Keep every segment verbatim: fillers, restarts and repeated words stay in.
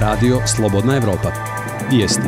Radio Slobodna Evropa. Vijesti.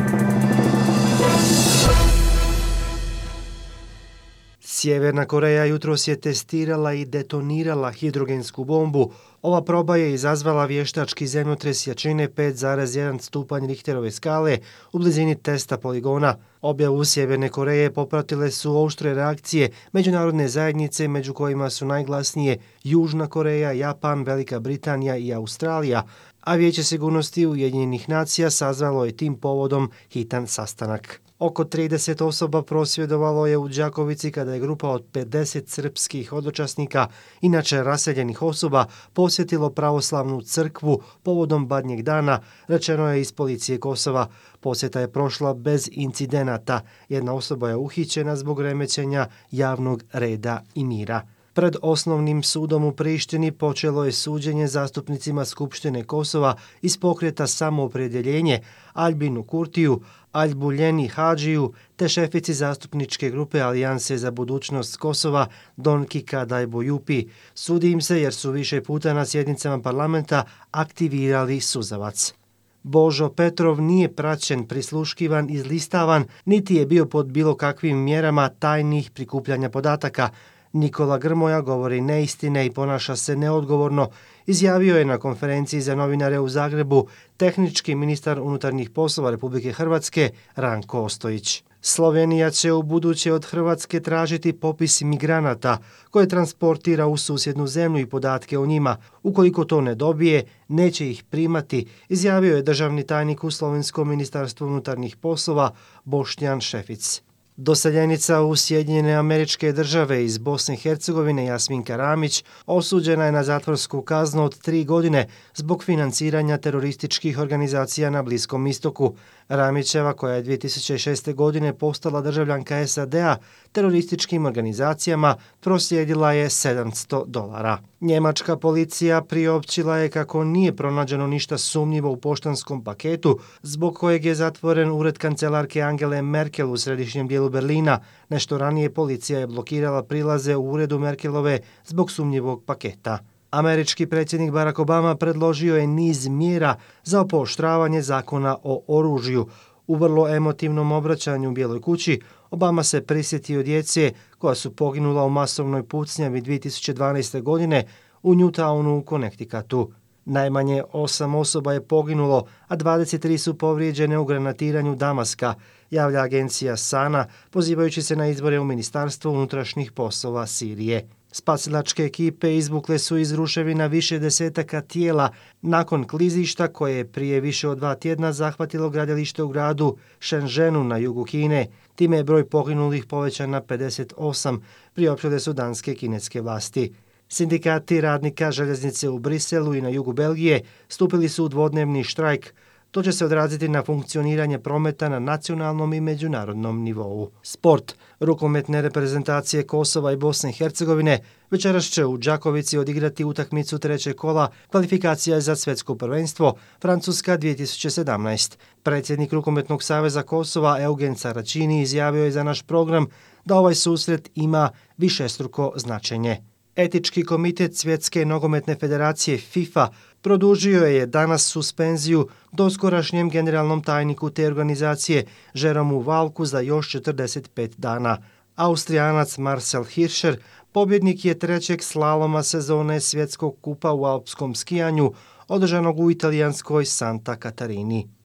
Sjeverna Koreja jutros je testirala i detonirala hidrogensku bombu. Ova proba je izazvala vještački zemljotres jačine pet zarez jedan stupanj Richterove skale u blizini testa poligona. Objavu Sjeverne Koreje popratile su oštre reakcije međunarodne zajednice, među kojima su najglasnije Južna Koreja, Japan, Velika Britanija i Australija, a Vijeće sigurnosti Ujedinjenih nacija sazvalo je tim povodom hitan sastanak. Oko trideset osoba prosvjedovalo je u Đakovici kada je grupa od pedeset srpskih hodočasnika, inače raseljenih osoba, posjetilo pravoslavnu crkvu povodom Badnjeg dana, rečeno je iz policije Kosova. Posjeta je prošla bez incidenata. Jedna osoba je uhićena zbog remećenja javnog reda i mira. Pred osnovnim sudom u Prištini počelo je suđenje zastupnicima Skupštine Kosova iz pokreta Samoopredjeljenje Aljbinu Kurtiju, Aljbuljeni Hadžiju te šefici zastupničke grupe Alijanse za budućnost Kosova Donki Kadajbojupi. Sudi im se jer su više puta na sjednicama parlamenta aktivirali suzavac. Božo Petrov nije praćen, prisluškivan, izlistavan, niti je bio pod bilo kakvim mjerama tajnih prikupljanja podataka. Nikola Grmoja govori neistine i ponaša se neodgovorno, izjavio je na konferenciji za novinare u Zagrebu tehnički ministar unutarnjih poslova Republike Hrvatske Ranko Ostojić. Slovenija će u buduće od Hrvatske tražiti popis migranata koje transportira u susjednu zemlju i podatke o njima. Ukoliko to ne dobije, neće ih primati, izjavio je državni tajnik u Slovenskom ministarstvu unutarnjih poslova Boštjan Šefic. Doseljenica u Sjedinjene Američke Države iz Bosne i Hercegovine Jasminka Ramić osuđena je na zatvorsku kaznu od tri godine zbog financiranja terorističkih organizacija na Bliskom istoku. Ramićeva, koja je dvije tisuće šeste. godine postala državljanka S A D-a, terorističkim organizacijama proslijedila je sedamsto dolara. Njemačka policija priopćila je kako nije pronađeno ništa sumnjivo u poštanskom paketu zbog kojeg je zatvoren ured kancelarke Angele Merkel u središnjem dijelu Berlina. Nešto ranije policija je blokirala prilaze u uredu Merkelove zbog sumnjivog paketa. Američki predsjednik Barack Obama predložio je niz mjera za pooštravanje zakona o oružju. U vrlo emotivnom obraćanju u Bijeloj kući Obama se prisjetio djece koja su poginula u masovnoj pucnjavi dvije tisuće dvanaeste. godine u Newtownu u Connecticutu. Najmanje osam osoba je poginulo, a dvadeset tri su povrijeđene u granatiranju Damaska, javlja agencija Sana, pozivajući se na izbore u Ministarstvu unutrašnjih poslova Sirije. Spasilačke ekipe izvukle su iz ruševina više desetaka tijela nakon klizišta koje je prije više od dva tjedna zahvatilo gradilište u gradu Shenzhenu na jugu Kine. Time je broj poginulih povećan na pedeset osam, priopćile su danske i kineske vlasti. Sindikati radnika željeznice u Briselu i na jugu Belgije stupili su u dvodnevni štrajk. To će se odraziti na funkcioniranje prometa na nacionalnom i međunarodnom nivou. Sport. Rukometne reprezentacije Kosova i Bosne i Hercegovine večeras će u Đakovici odigrati utakmicu trećeg kola kvalifikacija za svjetsko prvenstvo Francuska dvije tisuće sedamnaeste. Predsjednik Rukometnog saveza Kosova Eugen Saračini izjavio je za naš program da ovaj susret ima višestruko značenje. Etički komitet Svjetske nogometne federacije FIFA produžio je danas suspenziju doskorašnjem generalnom tajniku te organizacije Jeromu Valku za još četrdeset pet dana. Austrijanac Marcel Hirscher pobjednik je trećeg slaloma sezone Svjetskog kupa u alpskom skijanju održanog u italijanskoj Santa Katarini.